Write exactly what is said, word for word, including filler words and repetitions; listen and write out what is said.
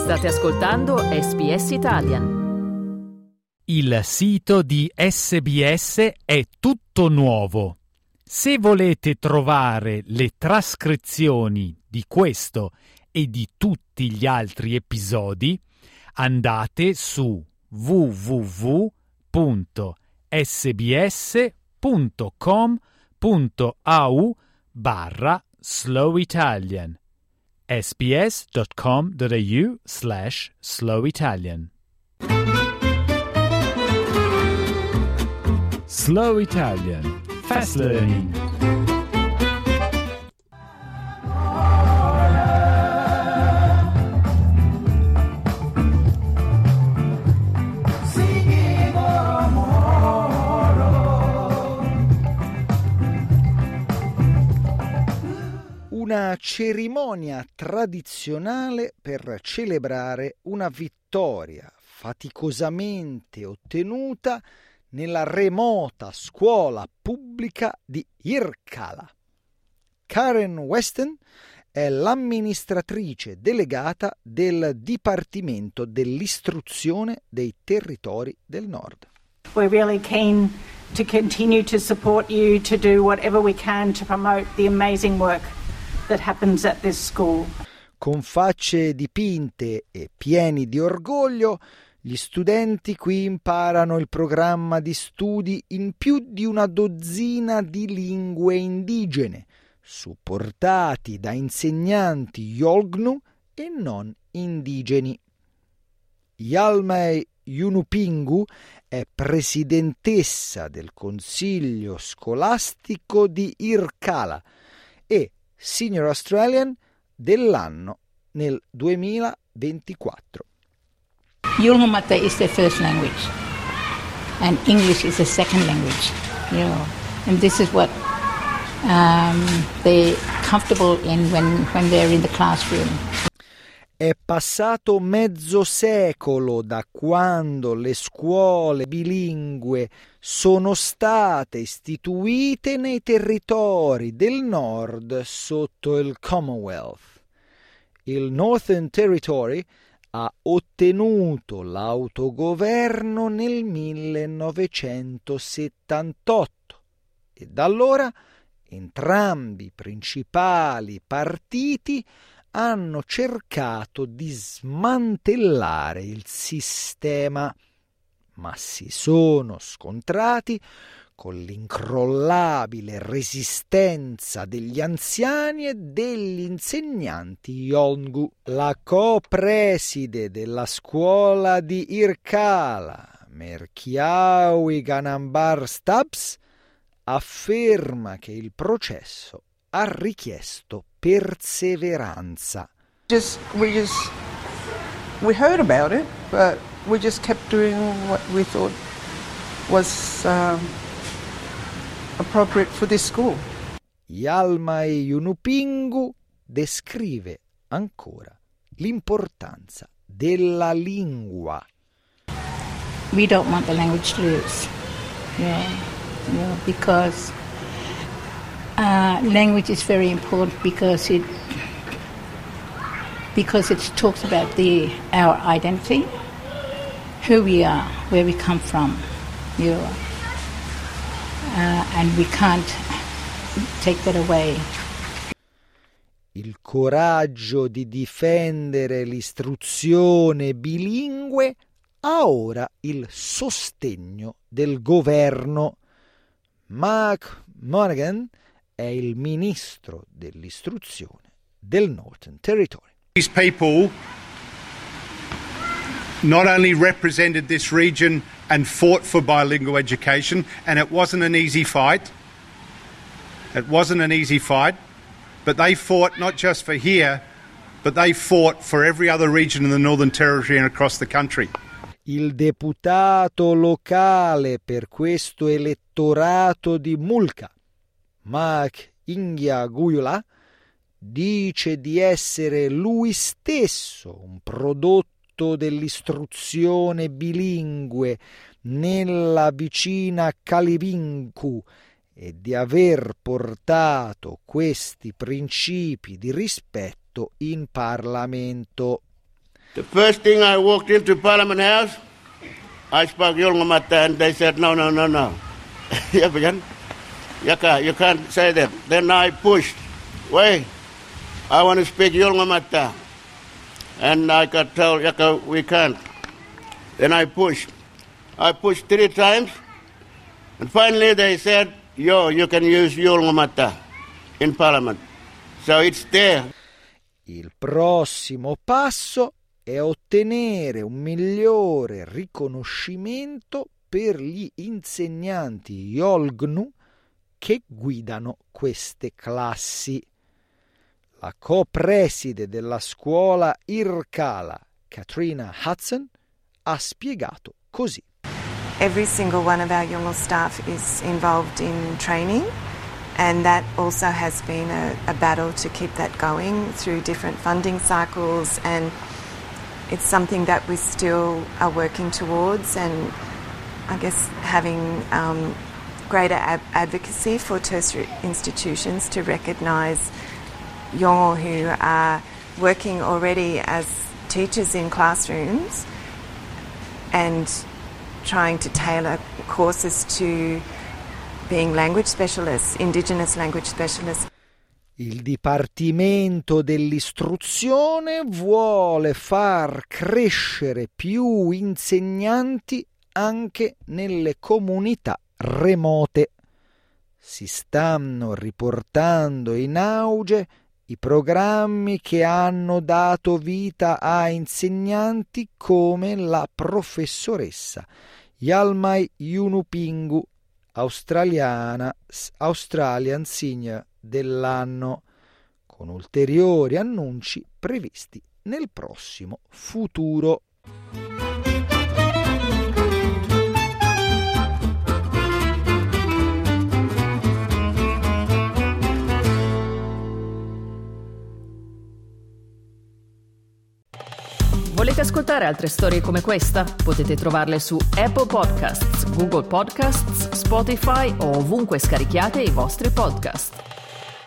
State ascoltando S B S Italian. Il sito di S B S è tutto nuovo. Se volete trovare le trascrizioni di questo e di tutti gli altri episodi, andate su w w w punto s b s punto com punto a u barra slow italian sbs.com.au slash slow Italian. Slow Italian. Fast learning. Una cerimonia tradizionale per celebrare una vittoria faticosamente ottenuta nella remota scuola pubblica di Yirrkala. Karen Weston è l'amministratrice delegata del Dipartimento dell'Istruzione dei Territori del Nord. We're really keen to continue to support you to do whatever we can to promote the amazing work that happens at this school. Con facce dipinte e pieni di orgoglio, gli studenti qui imparano il programma di studi in più di una dozzina di lingue indigene, supportati da insegnanti Yolgnu e non indigeni. Yalmay Yunupingu è presidentessa del Consiglio Scolastico di Yirrkala e Senior Australian dell'anno nel duemilaventiquattro. Yolngu is their first language and English is their second language, you know, and this is what um, they're comfortable in when, when they're in the classroom. È passato mezzo secolo da quando le scuole bilingue sono state istituite nei territori del nord sotto il Commonwealth. Il Northern Territory ha ottenuto l'autogoverno nel millenovecentosettantotto e da allora entrambi i principali partiti hanno cercato di smantellare il sistema, ma si sono scontrati con l'incrollabile resistenza degli anziani e degli insegnanti Yolngu. La co-preside della scuola di Yirrkala, Merkiawi Ganambar Stubbs, afferma che il processo ha richiesto perseveranza. Just we just we heard about it, but we just kept doing what we thought was um, appropriate for this school. Yalmay Yunupingu descrive ancora l'importanza della lingua. We don't want the language to lose, yeah, yeah, because Uh, language is very important because it because it talks about the our identity, who we are, where we come from, you know, uh, and we can't take that away. Il coraggio di difendere l'istruzione bilingue ha ora il sostegno del governo. Mark Monaghan è il ministro dell'istruzione del Northern Territory. These people not only represented this region and fought for bilingual education, and it wasn't an easy fight. It wasn't an easy fight, but they fought not just for here, but they fought for every other region in the Northern Territory and across the country. Il deputato locale per questo elettorato di Mulka, Mak Ingya Guyula, dice di essere lui stesso un prodotto dell'istruzione bilingue nella vicina Kalivinku e di aver portato questi principi di rispetto in Parlamento. The first thing I walked into Parliament House, I spoke Yolngamata and they said, no, no, no, no. You can't say that. Then I pushed. Wait, I want to speak Yolngamata. And I got told, Yaka, we can't. Then I pushed. I pushed three times. And finally they said, yo, you can use Yolngamata in Parliament. So it's there. Il prossimo passo è ottenere un migliore riconoscimento per gli insegnanti Yolgnu che guidano queste classi. La co-preside della scuola Irkala, Katrina Hudson, ha spiegato così. Every single one of our Yolngu staff is involved in training, and that also has been a, a battle to keep that going through different funding cycles, and it's something that we still are working towards, and I guess having um, greater ab- advocacy for tertiary institutions to recognise Yolngu who are working already as teachers in classrooms and trying to tailor courses to being language specialists, indigenous language specialists. Il Dipartimento dell'Istruzione vuole far crescere più insegnanti anche nelle comunità remote. Si stanno riportando in auge i programmi che hanno dato vita a insegnanti come la professoressa Yalmai Yunupingu, australiana, Australian Senior dell'anno, con ulteriori annunci previsti nel prossimo futuro. Volete ascoltare altre storie come questa? Potete trovarle su Apple Podcasts, Google Podcasts, Spotify o ovunque scarichiate i vostri podcast.